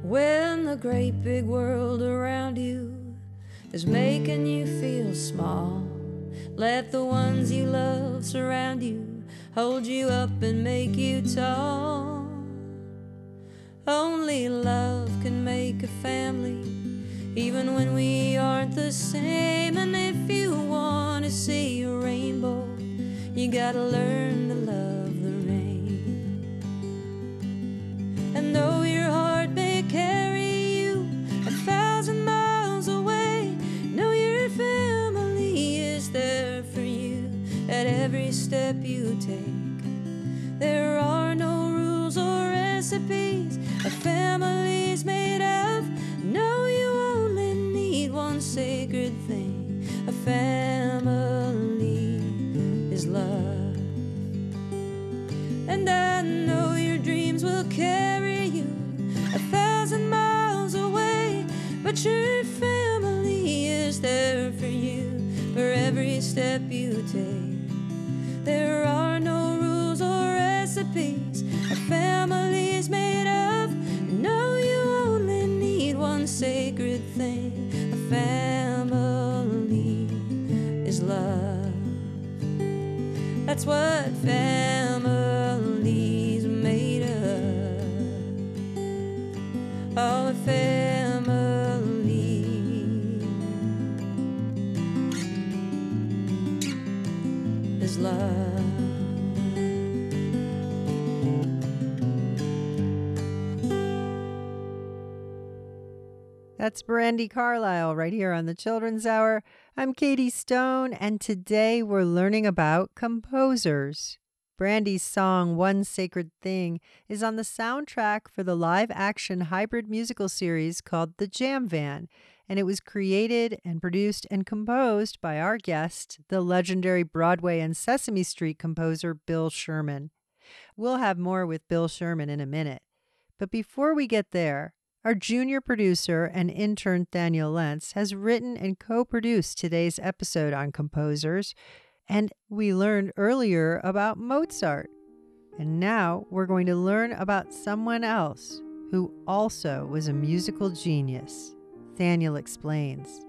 When the great big world around you is making you feel small, let the ones you love surround you, hold you up and make you tall. Only love can make a family, even when we aren't the same. And if you want to see a rainbow, you gotta learn to love the rain. And though your heart may carry you 1,000 miles away, know your family is there for you at every step you take. There are no rules or recipes a family's made of. No, you only need one sacred thing. A family is love. And I know your dreams will carry you 1,000 miles away, but your family is there for you for every step you take. There are no rules or recipes a family's made of. No, you only need one sacred thing. A family is love. That's what family's made of. Oh, a family is love. That's Brandi Carlile right here on the Children's Hour. I'm Katie Stone, and today we're learning about composers. Brandi's song, One Sacred Thing, is on the soundtrack for the live-action hybrid musical series called The Jam Van, and it was created and produced and composed by our guest, the legendary Broadway and Sesame Street composer Bill Sherman. We'll have more with Bill Sherman in a minute. But before we get there, our junior producer and intern Daniel Lentz has written and co-produced today's episode on composers, and we learned earlier about Mozart. And now we're going to learn about someone else who also was a musical genius. Daniel explains.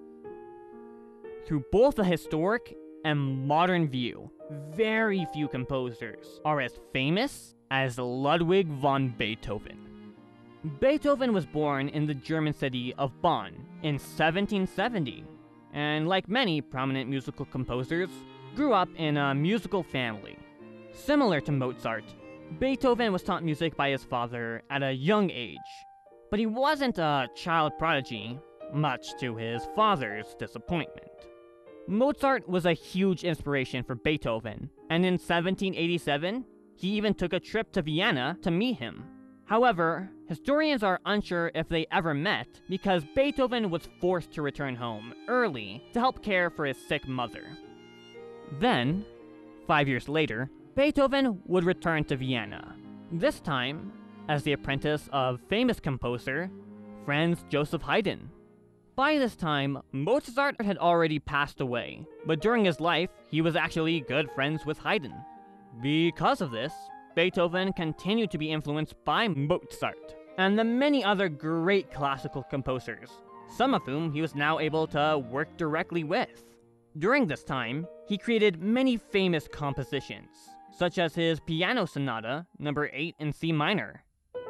Through both the historic and modern view, very few composers are as famous as Ludwig van Beethoven. Beethoven was born in the German city of Bonn in 1770, and like many prominent musical composers, grew up in a musical family. Similar to Mozart, Beethoven was taught music by his father at a young age, but he wasn't a child prodigy, much to his father's disappointment. Mozart was a huge inspiration for Beethoven, and in 1787, he even took a trip to Vienna to meet him. However, historians are unsure if they ever met because Beethoven was forced to return home early to help care for his sick mother. Then, 5 years later, Beethoven would return to Vienna, this time as the apprentice of famous composer Franz Joseph Haydn. By this time, Mozart had already passed away, but during his life, he was actually good friends with Haydn. Because of this, Beethoven continued to be influenced by Mozart and the many other great classical composers, some of whom he was now able to work directly with. During this time, he created many famous compositions, such as his Piano Sonata No. 8 in C minor.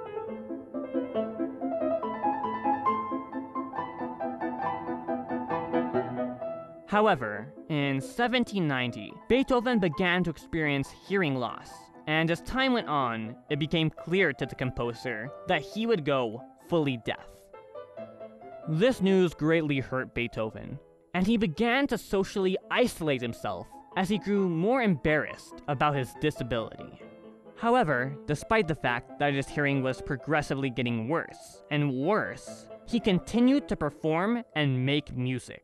However, in 1790, Beethoven began to experience hearing loss, and as time went on, it became clear to the composer that he would go fully deaf. This news greatly hurt Beethoven, and he began to socially isolate himself as he grew more embarrassed about his disability. However, despite the fact that his hearing was progressively getting worse and worse, he continued to perform and make music.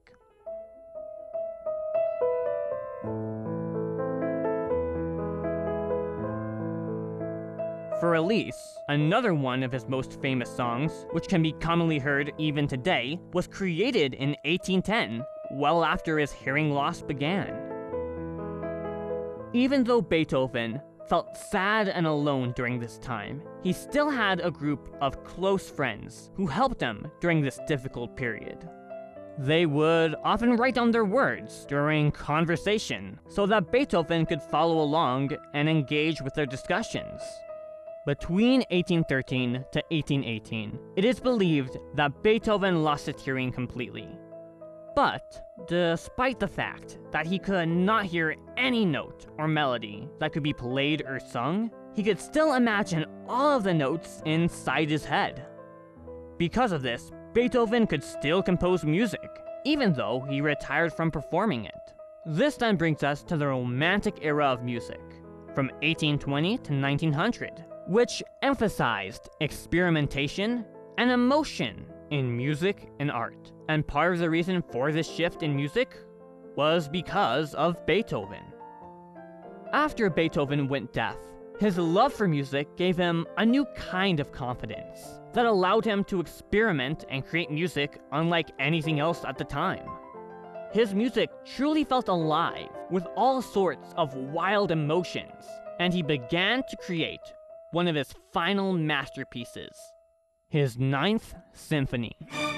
For Elise, another one of his most famous songs, which can be commonly heard even today, was created in 1810, well after his hearing loss began. Even though Beethoven felt sad and alone during this time, he still had a group of close friends who helped him during this difficult period. They would often write down their words during conversation so that Beethoven could follow along and engage with their discussions. Between 1813 to 1818, it is believed that Beethoven lost his hearing completely. But, despite the fact that he could not hear any note or melody that could be played or sung, he could still imagine all of the notes inside his head. Because of this, Beethoven could still compose music, even though he retired from performing it. This then brings us to the Romantic era of music, from 1820 to 1900, which emphasized experimentation and emotion in music and art. And part of the reason for this shift in music was because of Beethoven. After Beethoven went deaf, his love for music gave him a new kind of confidence that allowed him to experiment and create music unlike anything else at the time. His music truly felt alive with all sorts of wild emotions, and he began to create one of his final masterpieces, his Ninth Symphony.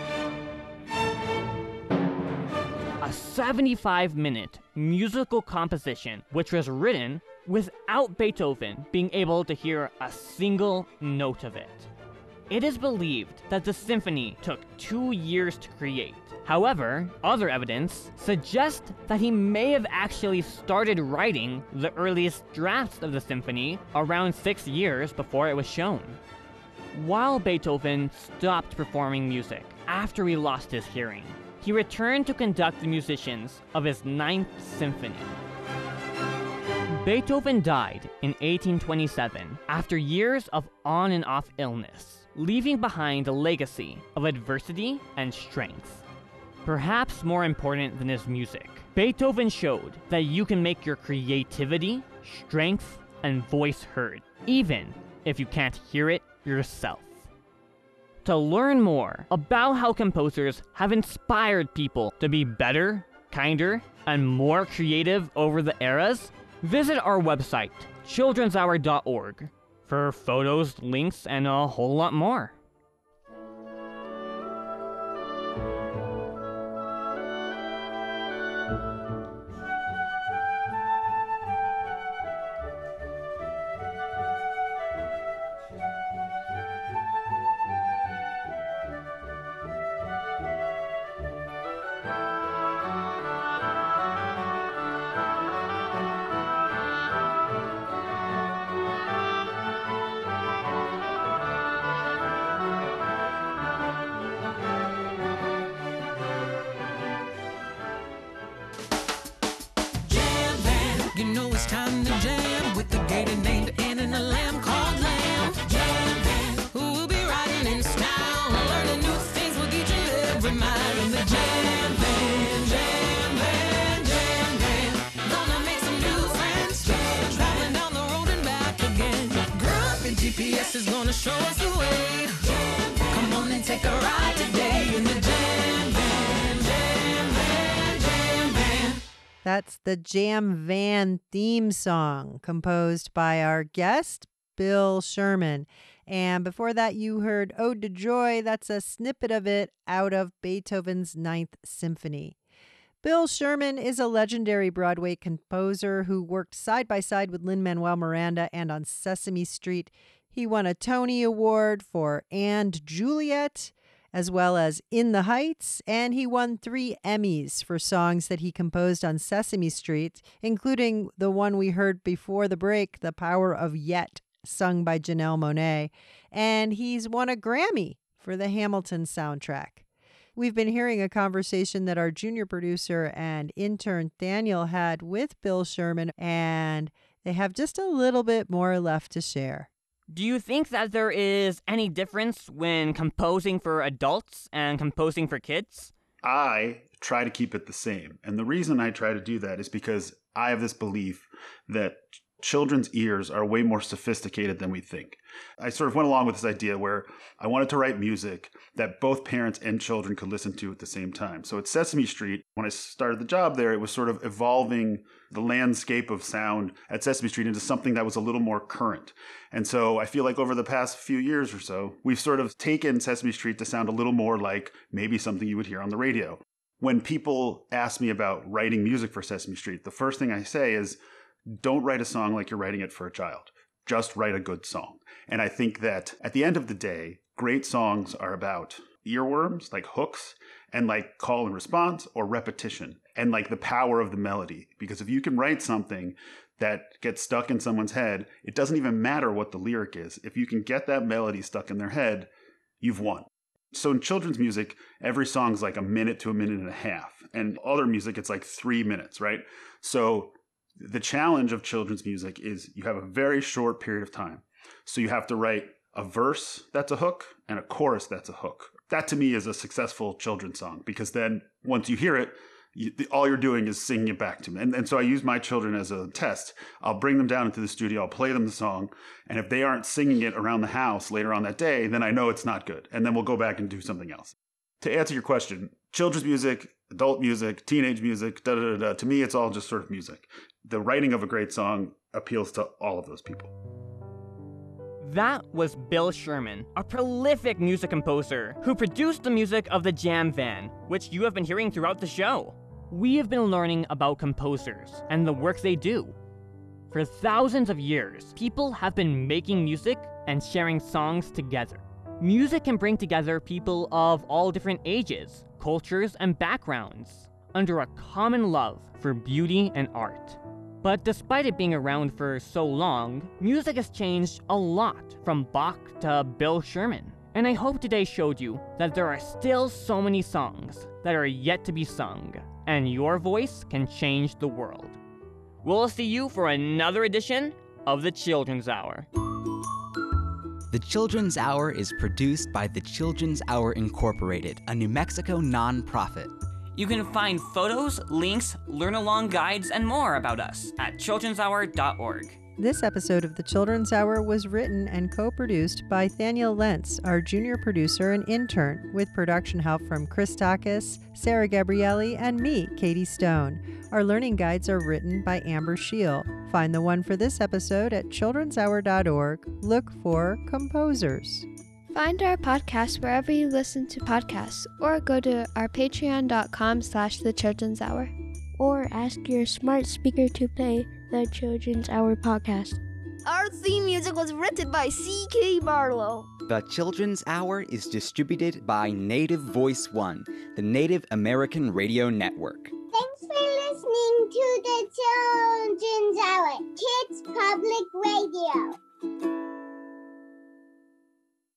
A 75-minute musical composition which was written without Beethoven being able to hear a single note of it. It is believed that the symphony took 2 years to create. However, other evidence suggests that he may have actually started writing the earliest drafts of the symphony around 6 years before it was shown. While Beethoven stopped performing music after he lost his hearing, he returned to conduct the musicians of his Ninth Symphony. Beethoven died in 1827 after years of on and off illness, leaving behind a legacy of adversity and strength. Perhaps more important than his music, Beethoven showed that you can make your creativity, strength, and voice heard, even if you can't hear it yourself. To learn more about how composers have inspired people to be better, kinder, and more creative over the eras, visit our website, childrenshour.org, for photos, links, and a whole lot more. Time to jam with the gator named Ann and a lamb called Lamb. Jam band, who will be riding in style, learning new things with each and every mile in the jam band, jam band, jam band. Gonna make some new friends, traveling down the road and back again. Grumpy GPS is gonna show us the way. Come on and take a ride today in the jam band, jam band, jam band. That's the Jam Van theme song, composed by our guest, Bill Sherman. And before that, you heard Ode to Joy. That's a snippet of it out of Beethoven's Ninth Symphony. Bill Sherman is a legendary Broadway composer who worked side by side with Lin-Manuel Miranda and on Sesame Street. He won a Tony Award for And Juliet, as well as In the Heights, and he won 3 Emmys for songs that he composed on Sesame Street, including the one we heard before the break, The Power of Yet, sung by Janelle Monáe. And he's won a Grammy for the Hamilton soundtrack. We've been hearing a conversation that our junior producer and intern Daniel had with Bill Sherman, and they have just a little bit more left to share. Do you think that there is any difference when composing for adults and composing for kids? I try to keep it the same. And the reason I try to do that is because I have this belief that Children's ears are way more sophisticated than we think. I sort of went along with this idea where I wanted to write music that both parents and children could listen to at the same time. So at Sesame Street, when I started the job there, it was sort of evolving the landscape of sound at Sesame Street into something that was a little more current. And so I feel like over the past few years or so, we've sort of taken Sesame Street to sound a little more like maybe something you would hear on the radio. When people ask me about writing music for Sesame Street, the first thing I say is, don't write a song like you're writing it for a child. Just write a good song. And I think that at the end of the day, great songs are about earworms, like hooks, and like call and response or repetition, and like the power of the melody. Because if you can write something that gets stuck in someone's head, it doesn't even matter what the lyric is. If you can get that melody stuck in their head, you've won. So in children's music, every song's like a minute to a minute and a half. And other music, it's like 3 minutes, right? So the challenge of children's music is you have a very short period of time. So you have to write a verse that's a hook and a chorus that's a hook. That to me is a successful children's song, because then once you hear it, all you're doing is singing it back to me. And so I use my children as a test. I'll bring them down into the studio, I'll play them the song, and if they aren't singing it around the house later on that day, then I know it's not good. And then we'll go back and do something else. To answer your question, children's music, adult music, teenage music, to me, it's all just sort of music. The writing of a great song appeals to all of those people. That was Bill Sherman, a prolific music composer who produced the music of the Jam Van, which you have been hearing throughout the show. We have been learning about composers and the work they do. For thousands of years, people have been making music and sharing songs together. Music can bring together people of all different ages, cultures, and backgrounds under a common love for beauty and art. But despite it being around for so long, music has changed a lot from Bach to Bill Sherman. And I hope today showed you that there are still so many songs that are yet to be sung, and your voice can change the world. We'll see you for another edition of the Children's Hour. The Children's Hour is produced by the Children's Hour Incorporated, a New Mexico nonprofit. You can find photos, links, learn-along guides, and more about us at childrenshour.org. This episode of The Children's Hour was written and co-produced by Thaniel Lentz, our junior producer and intern, with production help from Chris Takis, Sarah Gabrielli, and me, Katie Stone. Our learning guides are written by Amber Scheel. Find the one for this episode at childrenshour.org. Look for Composers. Find our podcast wherever you listen to podcasts, or go to our patreon.com/The Children's Hour. Or ask your smart speaker to play the Children's Hour podcast. Our theme music was written by C.K. Barlow. The Children's Hour is distributed by Native Voice One, the Native American Radio Network. Thanks for listening to the Children's Hour, Kids Public Radio.